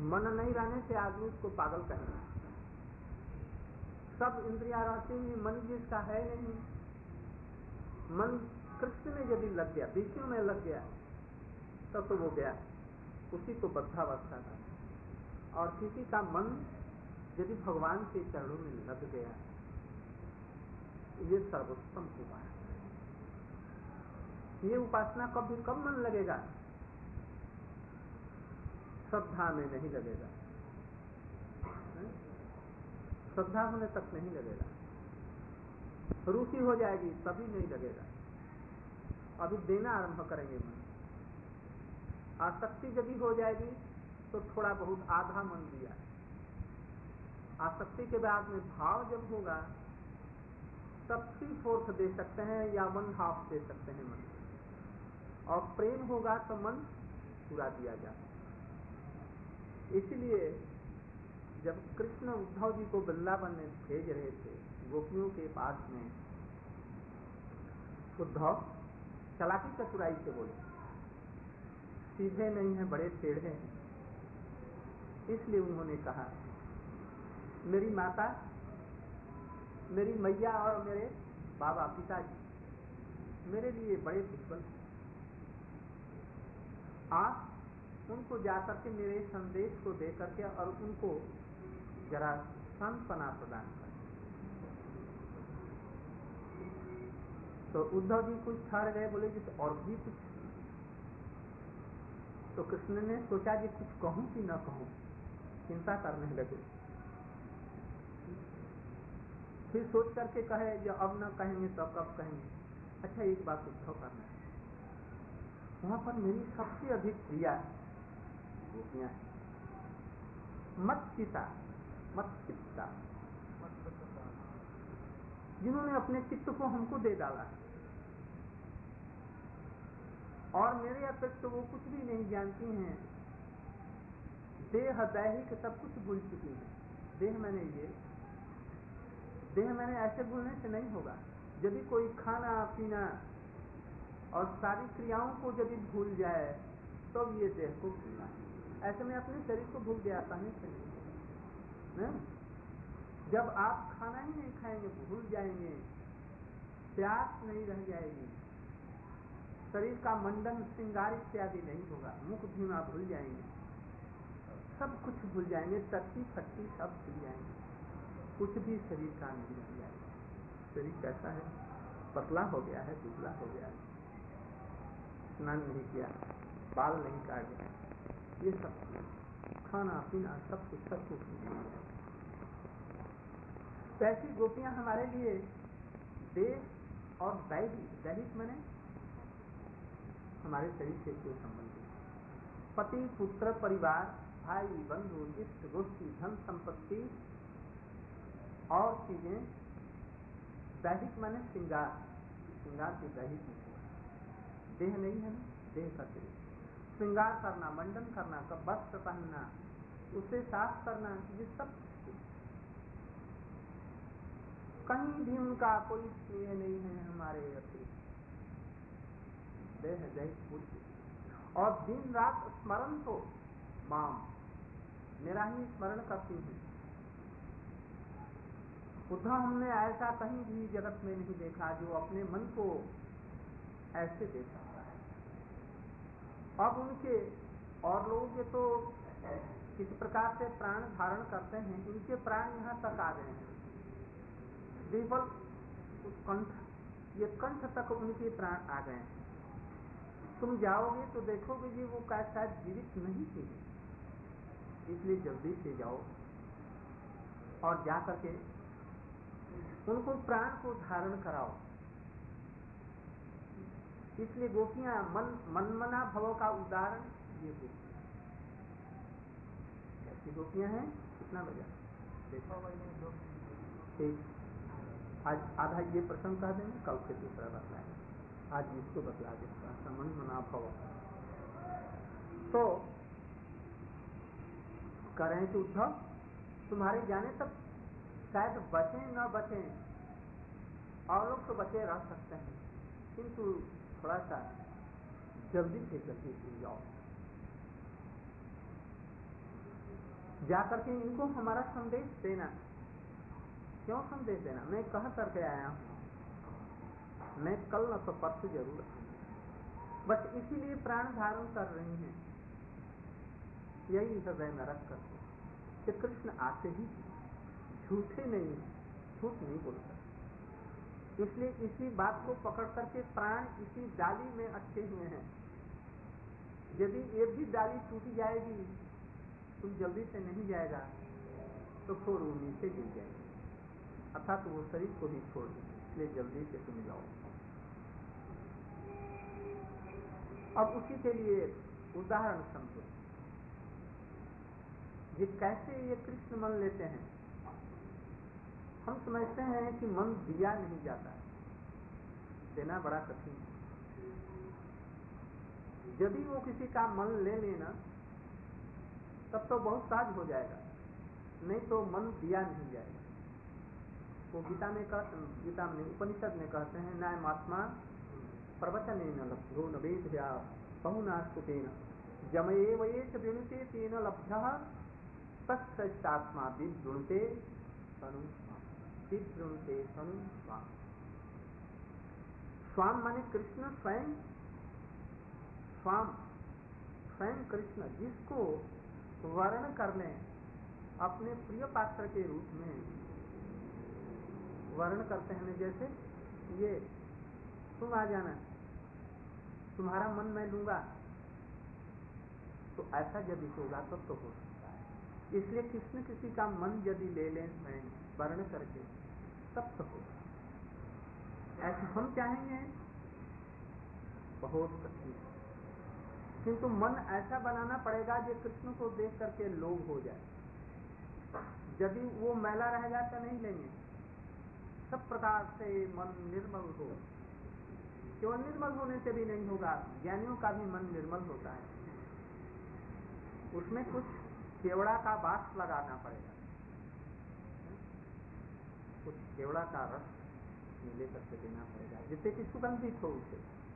मन नहीं रहने से आदमी उसको पागल कहेंगे। सब इंद्रियां रहती हुई मन जिसका है नहीं, मन कृष्ण में यदि लग गया, विष्णु में लग गया, तब तो वो गया, उसी को बद्धावस्था था। और किसी का मन यदि भगवान के चरणों में लग गया, ये सर्वोत्तम उपासना। ये उपासना कब मन लगेगा? श्रद्धा में नहीं लगेगा, श्रद्धा होने तक नहीं लगेगा। रुचि हो जाएगी तभी नहीं लगेगा। अभी देना आरंभ करेंगे मन। आसक्ति यदि हो जाएगी तो थोड़ा बहुत आधा मन दिया। आसक्ति के बाद में भाव जब होगा तब 3/4 दे सकते हैं या 1/2 दे सकते हैं मन। और प्रेम होगा तो मन पूरा दिया जाता। इसलिए जब कृष्ण उद्धव जी को वृंदावन में भेज रहे थे गोपियों के पास में, उद्धव चालाकी चतुराई से बोले, सीधे नहीं है, बड़े टेढ़े हैं। इसलिए उन्होंने कहा, मेरी माता, मेरी मैया और मेरे बाबा पिताजी मेरे लिए बड़े दुर्बल हैं। आप उनको जाकर के मेरे संदेश को दे करके और उनको जरा सांत्वना प्रदान कर। तो उद्धव जी कुछ ठहर गए, बोले जी तो और भी कुछ। तो कृष्ण ने सोचा कि कुछ कहूं कि न कहूं, चिंता करने लगे। फिर सोच करके कहे जो अब न कहेंगे तो कब कहेंगे। अच्छा एक बात उद्धव करना है, वहां पर मेरी सबसे अधिक प्रिया गोपियां हैं, मत्चिता, जिन्होंने अपने चित्त को हमको दे डाला है और मेरे अतिरिक्त वो कुछ भी नहीं जानती हैं। देह दैहिक सब कुछ भूल चुकी है। देह मैंने ऐसे भूलने से नहीं होगा। यदि कोई खाना पीना और सारी क्रियाओं को यदि भूल जाए तो ये देह को भूलना है। ऐसे में अपने शरीर को भूल गया कहीं से नहीं। जब आप खाना ही नहीं खाएंगे भूल जाएंगे, प्यास नहीं रह जाएगी, शरीर का मंडन श्रृंगार इत्यादि नहीं होगा, मुख धीमा भूल जाएंगे, सब कुछ भूल जाएंगे, टट्टी फट्टी सब भूल जाएंगे, कुछ भी शरीर का नहीं रह जाएगा। शरीर कैसा है? पतला हो गया है, दुबला हो गया है, स्नान नहीं किया, बाल नहीं काटे, ये सब खाना पीना सब कुछ भूल जाएगा। तो ऐसी गोपियां हमारे लिए देह और दैहिक माने हमारे शरीर से कोई संबंध नहीं। पति पुत्र परिवार भाई बंधु इष्ट गोष्ठी धन संपत्ति और चीजें दैहिक माने श्रृंगार की दैहिक नहीं, देह नहीं है ना, देह का शरीर। श्रृंगार करना, मंडन करना, वस्त्र पहनना, उसे साफ करना, ये सब कहीं भी उनका कोई स्नेह नहीं है हमारे अतिरिक्त। देह दैहिक बुद्धि और दिन रात स्मरण तो माम, मेरा ही स्मरण करती है। उद्धव हमने ऐसा कहीं भी जगत में नहीं देखा जो अपने मन को ऐसे दे सकता है। अब उनके और लोग ये तो किस प्रकार से प्राण धारण करते हैं, उनके प्राण यहाँ तक आ गए हैं। केवल कंठ, ये कंठ तक उनके प्राण आ गए हैं। तुम जाओगे तो देखोगे जी वो शायद जीवित नहीं थे, इसलिए जल्दी से जाओ और जा करके उनको प्राण को धारण कराओ। इसलिए गोपियां मनमना भव का उदाहरण ये गोपियां कैसी गोपियां हैं। कितना बजा ठीक, आज आधा ये प्रसंग कह देंगे, कल से दूसरा बतलाएंगे। आज इसको बतला दें, मनमना भव। तो कह रहे हैं कि उद्धव तुम्हारे जाने तक शायद बचे न बचे, और लोग तो बचे रह सकते हैं, किंतु थोड़ा सा जल्दी से जाओ। जाकर के इनको हमारा संदेश देना। क्यों संदेश देना? मैं कह करके आया हूं, मैं कल न तो परसों जरूर आऊंगा। बस इसीलिए प्राण धारण कर रही हैं, यही हृदय में रख करके कि कृष्ण आते ही झूठे नहीं, झूठ नहीं बोल सकते। इसलिए इसी बात को पकड़ करके प्राण इसी डाली में अटके हुए हैं। यदि एक भी डाली टूट जाएगी, तुम जल्दी से नहीं जाएगा तो फिर वो नीचे गिर जाएगी, अर्थात वो शरीर को ही छोड़ देंगे। इसलिए जल्दी से तुम जाओ। अब उसी के लिए उदाहरण समझो, ये कैसे ये कृष्ण मन लेते हैं। हम समझते हैं कि मन दिया नहीं जाता है, देना बड़ा कठिन है। यदि वो किसी का मन ले लेना तब तो बहुत सहज हो जाएगा, नहीं तो मन दिया नहीं जाएगा। वो गीता में उपनिषद में कहते हैं, न्यायमात्मा प्रवचन न लभ्यो न वेदया बहुनास्तुतेन जमएव एष वृणुते तेन लभ्यः तत्सृष्टात्मा विवृणुते तनु स्वाम। स्वाम माने कृष्ण स्वयं, स्वाम स्वयं कृष्ण, जिसको वर्ण कर लें अपने प्रिय पात्र के रूप में वर्ण करते हैं। जैसे ये तुम आ जाना, तुम्हारा मन मैं लूंगा, तो ऐसा यदि होगा तब तो हो सकता है। इसलिए कृष्ण किसी का मन यदि ले लें मैं वर्ण करके तब तो होगा। ऐसे हम चाहेंगे बहुत कठिन, किंतु मन ऐसा बनाना पड़ेगा जो कृष्ण को देख करके लोभ हो जाए। यदि वो मैला रहेगा तो नहीं लेंगे। सब प्रकार से मन निर्मल हो, केवल निर्मल होने से भी नहीं होगा, ज्ञानियों का भी मन निर्मल होता है, उसमें कुछ केवड़ा का वास लगाना पड़ेगा, कुछ केवड़ा का रस मिले करके देना पड़ेगा, जिससे कि सुगंधित हो उसे।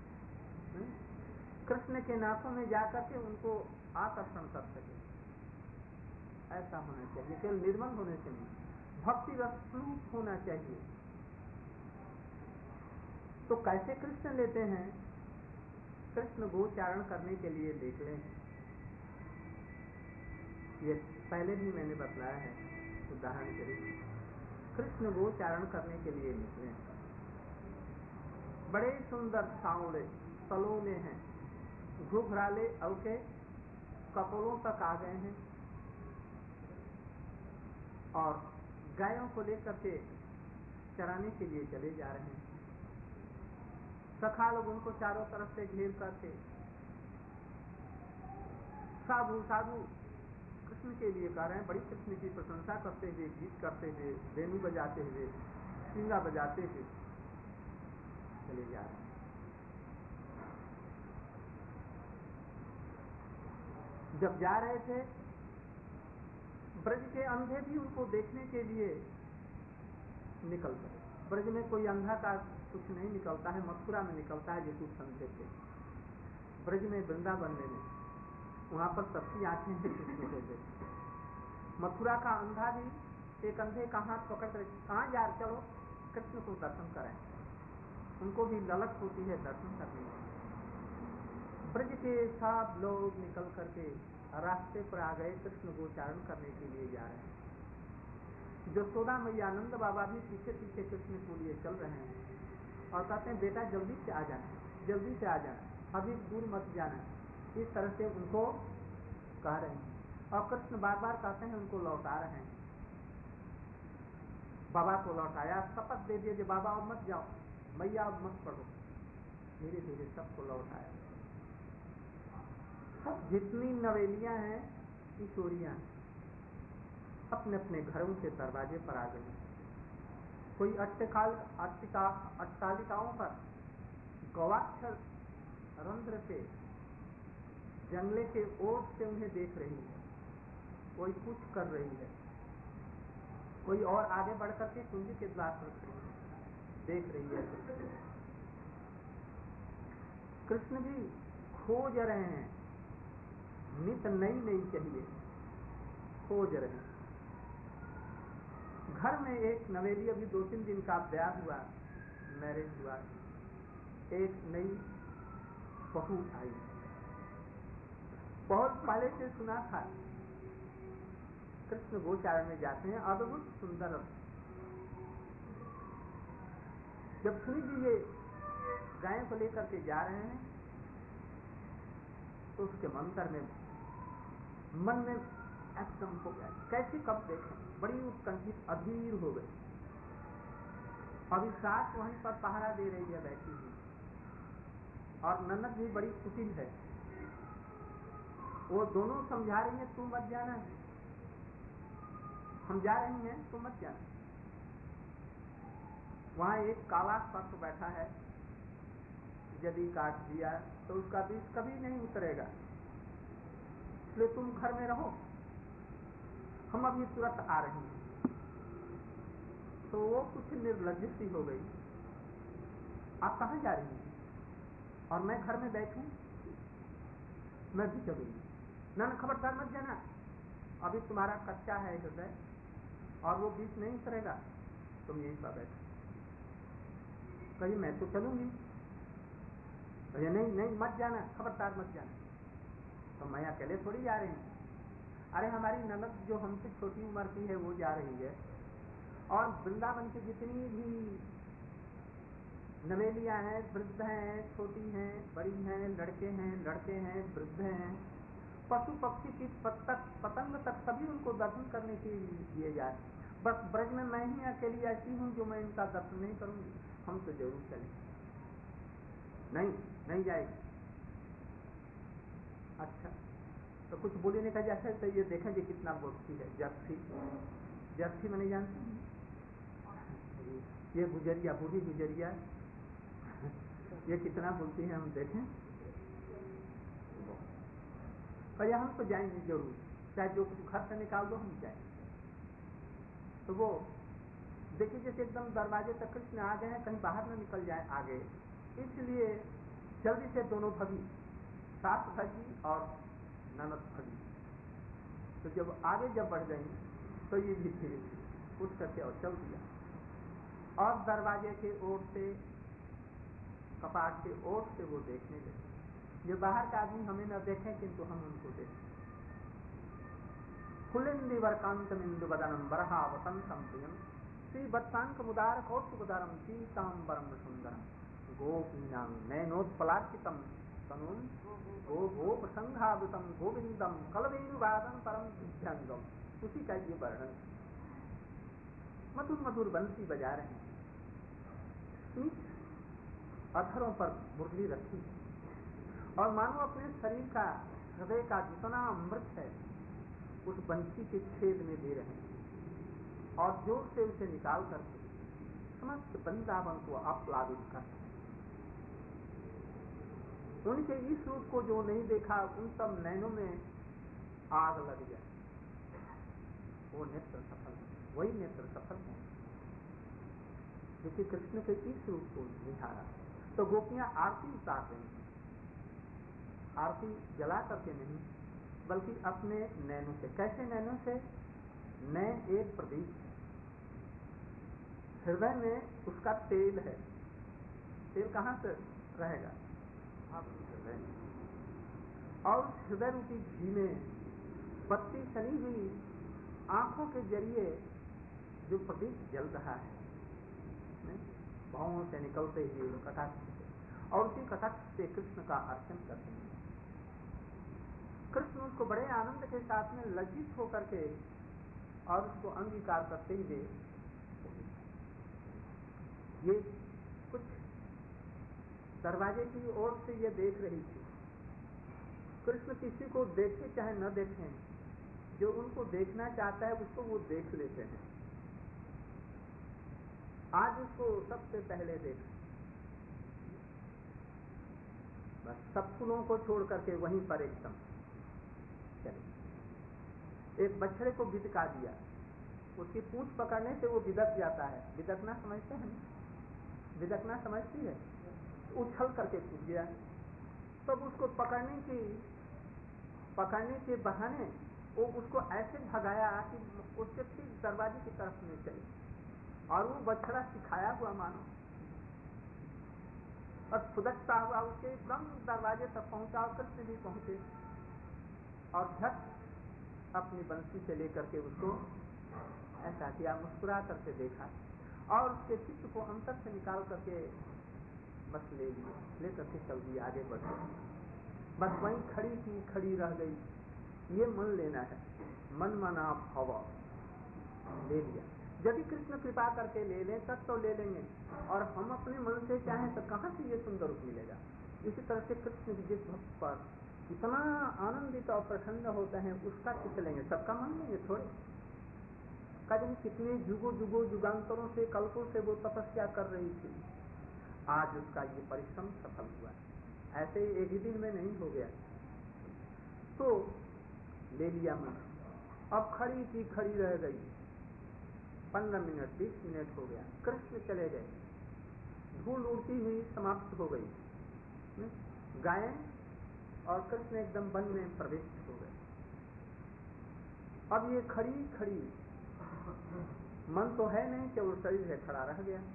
कृष्ण के नाकों में जाकर के उनको आकर्षण कर सके, ऐसा होना चाहिए। केवल निर्मल होने से नहीं, भक्ति रस फ्लूट होना चाहिए। तो कैसे कृष्ण लेते हैं? कृष्ण गोचारण करने के लिए निकले हैं। ये पहले भी मैंने बतलाया है उदाहरण के लिए। कृष्ण गोचारण करने के लिए निकले हैं। बड़े सुंदर सांवले सलोने हैं, घुघराले अवके कपोलों तक आ गए हैं और गायों को लेकर के चराने के लिए चले जा रहे हैं। सखा लोग उनको चारों तरफ से घेर करके साधु साधु कृष्ण के लिए गा रहे हैं, बड़ी कृष्ण की प्रशंसा करते हुए, गीत करते हुए, वेणु बजाते हुए, सिंगा बजाते हुए चले जा रहे हैं। जब जा रहे थे, ब्रज के अंधे भी उनको देखने के लिए निकल पड़े। ब्रज में कोई अंधा का कुछ नहीं निकलता है, मथुरा में निकलता है जो कुछ अंधे थे। ब्रज में, वृंदावन में, वहां पर सबकी आंखें हैं कृष्ण को देख। मथुरा का अंधा भी एक अंधे का हाथ पकड़ कर, कहाँ जा रहे, चलो कृष्ण को दर्शन करें। उनको भी ललक होती है दर्शन करने की। ब्रज के सब लोग निकल करके रास्ते पर आ गए, कृष्ण गोचारण करने के लिए जा रहे हैं। यशोदा मैया, आनंद बाबा भी पीछे पीछे कृष्ण को लिए चल रहे हैं और कहते हैं, बेटा जल्दी से आ जाना, जल्दी से आ जाना, अभी दूर मत जाना। इस तरह से उनको कह रहे हैं और कृष्ण बार बार कहते हैं, उनको लौटा रहे हैं। बाबा को लौटाया, शपथ दे दिए कि बाबा अब मत जाओ, मैया अब मत पढ़ो। धीरे धीरे सबको लौटाया। सब जितनी नवेलियां हैं, किशोरियां अपने अपने घरों के दरवाजे पर आ गई। कोई अट्टालिकाओं पर गवाक्षर रंध्र से, जंगले के ओट से उन्हें देख रही है, कोई कुछ कर रही है, कोई और आगे बढ़कर के कुंज के द्वार पर खड़ी है, देख रही है। कृष्ण भी खोज रहे हैं, नित नई नई चाहिए, खोज रहे। घर में एक नवेली, अभी 2-3 दिन का ब्याह हुआ, मैरिज हुआ, एक नई बहू आई। बहुत पहले से सुना था कृष्ण गोचारण में जाते हैं, अद्भुत सुंदर। जब सुनी जी ये गाय को लेकर के जा रहे हैं तो उसके मन में एकदम हो गया, कैसे कब देखें, बड़ी उत्कंठित अधीर हो गई। अभी सास वहीं पर पहरा दे रही है बैठी हुई, और ननद भी बड़ी कुटिल है। वो दोनों समझा रही है, तू मत जाना, हम जा रही हैं, तू मत जाना। वहां एक काला सर्प बैठा है, यदि काट दिया तो उसका विष कभी नहीं उतरेगा, इसलिए तुम घर में रहो, हम अभी तुरंत आ रही हैं। तो वो कुछ निर्लज्ज सी हो गई, आप कहाँ जा रही हैं और मैं घर में बैठूं, मैं भी चलूंगी। ना खबरदार मत जाना, अभी तुम्हारा कच्चा है हृदय और वो विष नहीं उतरेगा, तुम यहीं पर बैठो। कही मैं तो चलूंगी। कही नहीं नहीं मत जाना, खबरदार मत जाना। तो मैं अकेले थोड़ी जा रही हूँ, अरे हमारी ननद जो हमसे छोटी उम्र की है वो जा रही है, और वृंदावन की जितनी भी नवेलियां हैं, वृद्ध हैं, छोटी हैं, बड़ी हैं, लड़के हैं, वृद्ध हैं, पशु पक्षी की पतंग तक सभी उनको दर्शन करने के लिए किए जाए। बस ब्रज में मैं ही अकेली ऐसी हूँ जो मैं इनका दर्शन नहीं करूंगी, हम तो जरूर चलें। नहीं जाएगी। अच्छा, तो कुछ बोली नहीं, कहा जैसे तो ये देखें जी कितना बोलती है। जर्सी मैं नहीं जानती, ये गुजरिया, बूढ़ी गुजरिया, ये कितना बोलती है, हम देखें। पर हम तो जाएंगे जरूर, चाहे जो कुछ घर से निकाल दो, हम जाएंगे। तो वो देखिए जैसे एकदम दरवाजे तक कृष्ण आ गए हैं, कहीं बाहर न निकल जाए आगे, इसलिए जल्दी से दोनों भगी, सास भगी और ननद भगी। तो जब आगे बढ़ गई तो ये भी धीरे धीरे उठ करके और चल दिया, और दरवाजे के ओर से, कपाट के ओर से वो देखने लगे। ये बाहर का आदमी हमें न देखें किंतु हम उनको देखें। कुलिंदिवर्कांतमिंदु बदनम बरहा वसंतम प्रियम श्री वत्सांक मुदार कौस्तुभधरम पीतांबरम सुंदरम गोपीनां नयनोत्पलार्चितम तनुम गो प्रसंगावृतम गोविंदम कलवेणुवादन परम सिद्धांगम। उसी का ये वर्णन, मधुर मधुर बंसी बजा रहे हैं, अधरों पर मुरली रखी है, और मानो अपने शरीर का, हृदय का जितना अमृत है उस बंसी के छेद में दे रहे हैं, और जोर से उसे निकाल करके समस्त वृंदावन को आप्लावित कर रहे हैं। उनके इस रूप को जो नहीं देखा उन सब नैनों में आग लग जाए, वो नेत्र सफल, वही नेत्र सफल है क्योंकि कृष्ण के इस रूप को निहारा। तो गोपियां आरती उतार रही हैं, आरती जला करके नहीं बल्कि अपने नैनों से। कैसे नैनों से? नैन एक प्रदीप है, हृदय में उसका तेल है। तेल कहाँ से रहेगा? हृदय में। और हृदय रूपी घी में बत्ती सनी हुई आंखों के जरिए जो प्रदीप जल रहा है, भावों से निकलते हुए कटाक्ष से, और उसी कटाक्ष से कृष्ण का अर्चन करते हैं। कृष्ण उसको बड़े आनंद के साथ में लज्जित होकर के और उसको अंगीकार करते हुए, ये कुछ दरवाजे की ओर से ये देख रही थी। कृष्ण किसी को देखे चाहे न देखें, जो उनको देखना चाहता है उसको वो देख लेते हैं। आज उसको सबसे पहले देखा, बस सब फूलों को छोड़ करके वहीं पर एकदम चले। एक बछड़े को बिदका दिया, उसकी पूंछ पकड़ने से वो बिदक जाता है। बिदकना समझते हैं? बिदकना समझती है? उछल करके कूद गया। तब उसको पकड़ने के बहाने वो उसको ऐसे भगाया कि उसके ठीक दरवाजे की तरफ में चली, और वो बछड़ा सिखाया हुआ मानो और फुदकता हुआ उसके एकदम दरवाजे तक पहुंचा, और कृष्ण भी पहुंचे और झट अपनी बंसी से लेकर के उसको ऐसा किया, मुस्कुरा करके देखा और उसके चित्त को अंतर से निकाल करके बस ले लिया, ले करके चल दिया, आगे बढ़ गया। बस वहीं खड़ी की खड़ी रह गई। ये मन लेना है, मन मना भव, ले लिया। यदि कृष्ण कृपा करके ले लें तब तो ले लेंगे, और हम अपने मन से चाहें तो कहाँ से ये सुंदर रूप मिलेगा। इसी तरह से कृष्ण भी जिस भक्त पर इतना आनंदित और प्रसन्न होते हैं उसका चित्त लेंगे, सबका मन लेंगे थोड़े। कभी कितने जुगों जुगांतरों से, कल्पों से वो तपस्या कर रही थी, आज उसका ये परिश्रम सफल हुआ। ऐसे एक ही दिन में नहीं हो गया, तो ले लिया मन। अब खड़ी की खड़ी रह गई, 15 मिनट 20 मिनट हो गया, कृष्ण चले गए, धूल उड़ती हुई समाप्त हो गई, गायें और कृष्ण एकदम वन में प्रवेश हो गए। अब ये खड़ी खड़ी, मन तो है नहीं, केवल शरीर है, खड़ा रह गया।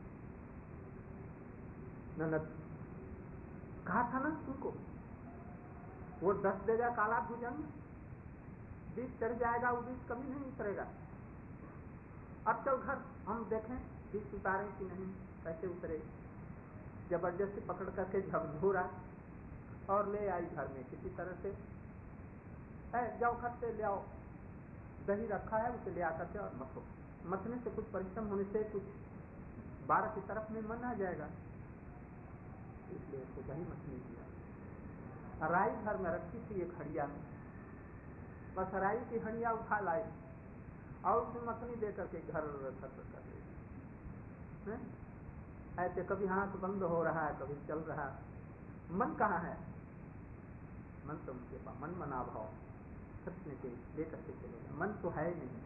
ननद कहा था ना तुमको, वो 10 देगा काला भुजंग, 20 चढ़ जाएगा, वो 20 कभी नहीं उतरेगा। अब चल घर, हम देखें 20 उतारे कि नहीं, कैसे उतरे। जबरदस्ती पकड़ करके झकझोरा और ले आई घर में किसी तरह से। जाओ घर से ले आओ, दही रखा है उसे ले आकर के और मथो। मथने से कुछ परिश्रम होने से कुछ 12 की तरफ में मन आ जाएगा, इसलिए उसको दही मथने दिया। राई घर में रखी थी एक हड़िया में, बस राई की हड़िया उठा लाई और उसमें मखनी दे करके घर कर दी। ऐसे कभी हाथ बंद हो रहा है, कभी चल रहा। मन कहाँ है? मन तो उनके पास, मन मना भाव कृष्ण के लेकर के चलेगा, मन तो है नहीं।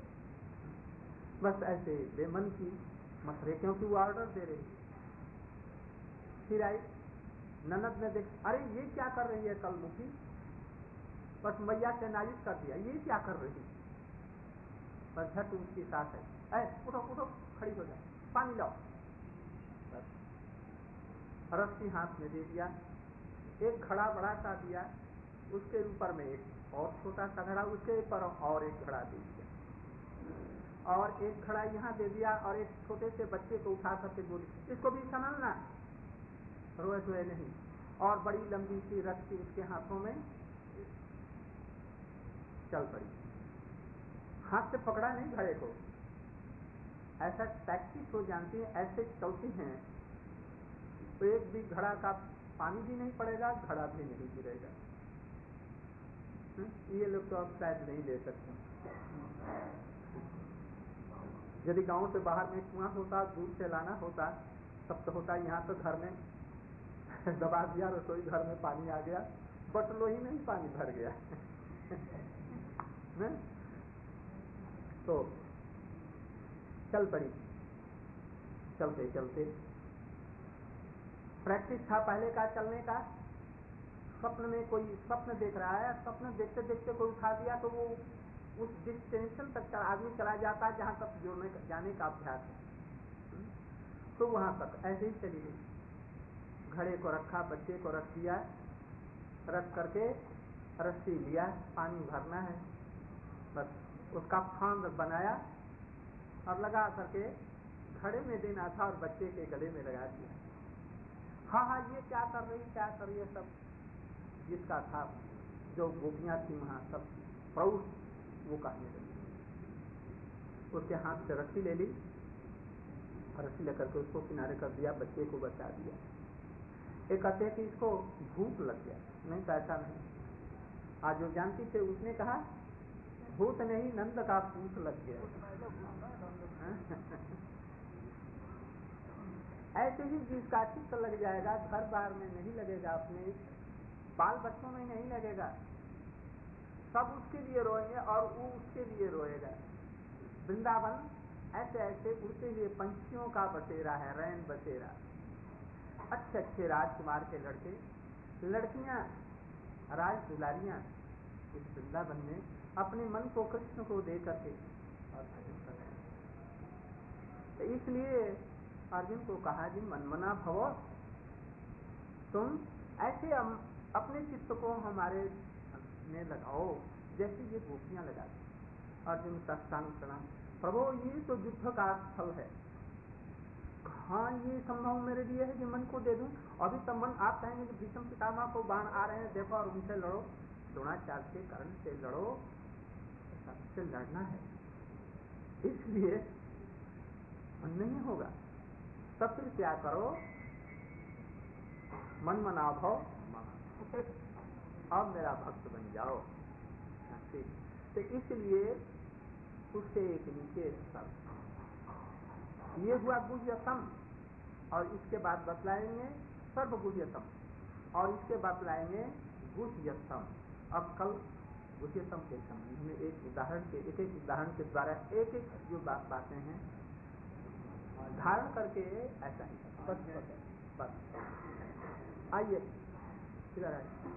बस ऐसे बेमन की मत रहे, क्योंकि वो ऑर्डर दे रही। फिर आई ननद ने देख, अरे ये क्या कर रही है कलमुखी, बस मैया से नालिश कर दिया, ये क्या कर रही। बस झट उसकी साथ है, उठो उठो खड़ी हो जाए, पानी लाओ। बस रस्सी हाथ में दे दिया, एक घड़ा बड़ा सा दिया, उसके ऊपर में एक और छोटा सा घड़ा, उसके ऊपर और एक घड़ा दे दिया, और एक घड़ा यहाँ दे दिया, और एक छोटे से बच्चे को उठा करके बोली इसको भी संभालना, रोए धोए नहीं। और बड़ी लंबी सी रस्सी उसके हाथों में, चल पड़ी। हाथ से पकड़ा नहीं घड़े को, ऐसा प्रैक्टिस हो जानती है, ऐसे चलती हैं तो एक भी घड़ा का पानी भी नहीं पड़ेगा, घड़ा भी नहीं गिरेगा। ये लोग तो अब शायद नहीं ले सकते। यदि गांव से बाहर में कुआं होता, दूर से लाना होता तब तो होता। यहाँ तो घर में दबा दिया, रसोई घर में पानी आ गया, बटलो ही नहीं पानी भर गया। तो चल पड़ी, चलते चलते प्रैक्टिस था पहले का चलने का। स्वप्न में कोई स्वप्न देख रहा है, स्वप्न देखते देखते कोई उठा दिया तो वो उस डिस्टेंशन तक आदमी चला जाता है जहां तक जोड़ने जाने का अभ्यास है। तो वहां तक ऐसे ही चली गई। घड़े को रखा, बच्चे को रख दिया, रख करके रस्सी लिया, पानी भरना है, बस उसका फांद बनाया और लगा करके घड़े में देना था और बच्चे के गले में लगा दिया। हाँ ये क्या कर रही है, सब जिसका था, जो गोपियां थी वहां सब प्रौढ़, वो कहने लगी। उसके हाथ से रस्सी ले ली, रस्सी लेकर के उसको किनारे कर दिया, बच्चे को बचा दिया। एक कहते कि इसको भूत लग गया, नहीं तो ऐसा नहीं। आज जो जानती थे उसने कहा भूत नहीं, नंद का पूत लग गया। ऐसे ही जिसका चित्त लग जाएगा, घर बार में नहीं लगेगा, अपने बाल बच्चों में नहीं लगेगा, सब उसके लिए रोएंगे और वो उसके लिए रोएगा। वृंदावन ऐसे ऐसे उड़ते हुए पंछियों का बसेरा है, रैन बसेरा। अच्छे अच्छे राजकुमार के लड़के लड़कियां, राज दुलारियां इस वृंदावन में अपने मन को कृष्ण को दे करके और भजन कर रहे हैं। तो इसलिए अर्जुन को कहा जी मनमना भव, तुम ऐसे अपने चित्त को हमारे में लगाओ जैसे ये गोपियां लगाती। अर्जुन साष्टांग प्रणाम, प्रभु ये तो युद्ध का स्थल है, हाँ ये संभव मेरे लिए है कि मन को दे दूं। अभी संबंध आप कहेंगे कि भीष्म पितामह को बाण आ रहे हैं देखो और उनसे लड़ो, द्रोणाचार्य से कर्ण से लड़ो, सबसे लड़ना है, इसलिए नहीं होगा। तब फिर क्या करो, मन मना भव, अब मेरा भक्त बन जाओ। तो इसलिए उससे एक नीचे सब ये हुआ गुह्यतम, और इसके बाद बतलाएंगे सर्वगुह्यतम, और इसके बतलाएंगे गुह्यतम। अब कल गुह्यतम के संबंध में एक उदाहरण के द्वारा एक जो बातें हैं धारण करके ऐसा ही बस आइए इधर आइए।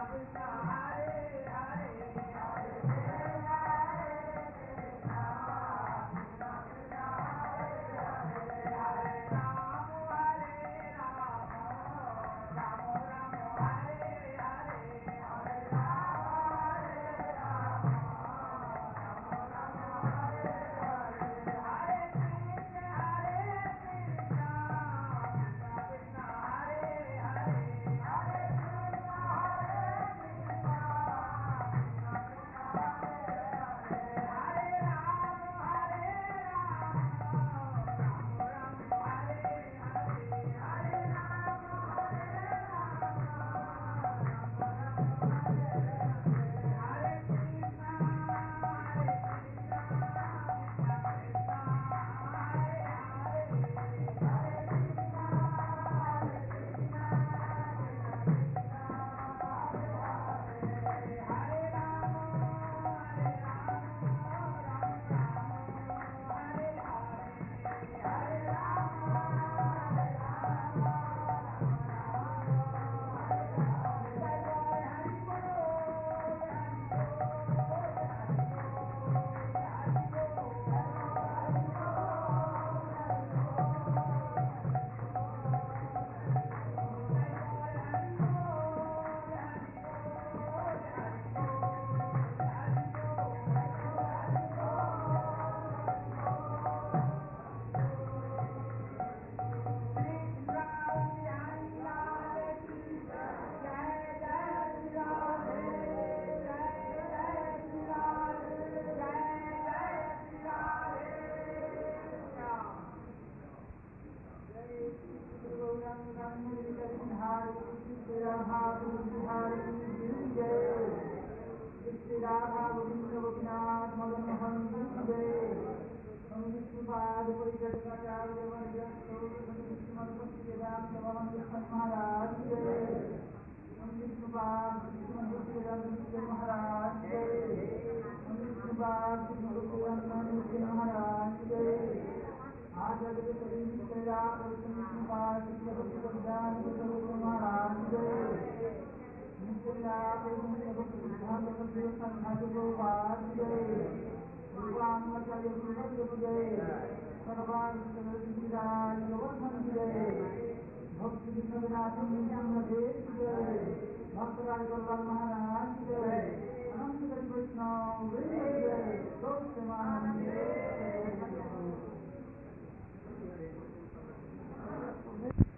राधा गोविंद गोपीनाथ मदन मोहन जय विष्णुपाद परिजटाचार्य महाराज जय विष्णुपाद महाराज जय विष्णुपाद महाराज जय आचार्य विष्णुपाद महाराज जय महाराज